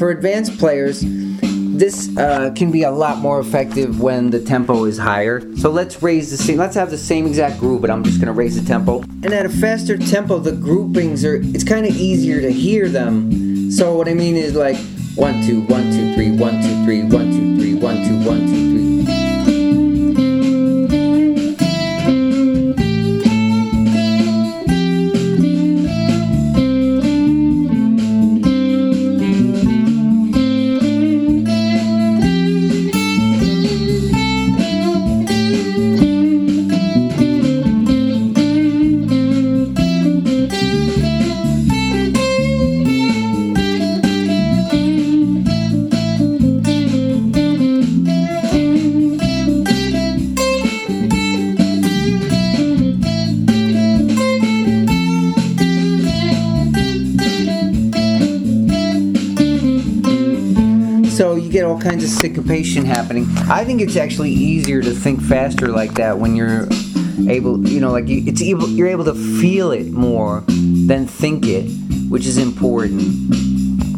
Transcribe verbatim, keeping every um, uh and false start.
for advanced players, this uh, can be a lot more effective when the tempo is higher. So let's raise the same, let's have the same exact groove, but I'm just going to raise the tempo. And at a faster tempo, the groupings are, it's kind of easier to hear them. So what I mean is like one, two, one, two, three, one, two, three, one, two, three, one, two, one, two, three. So you get all kinds of syncopation happening. I think it's actually easier to think faster like that when you're able, you know, like you, it's able, you're able to feel it more than think it, which is important.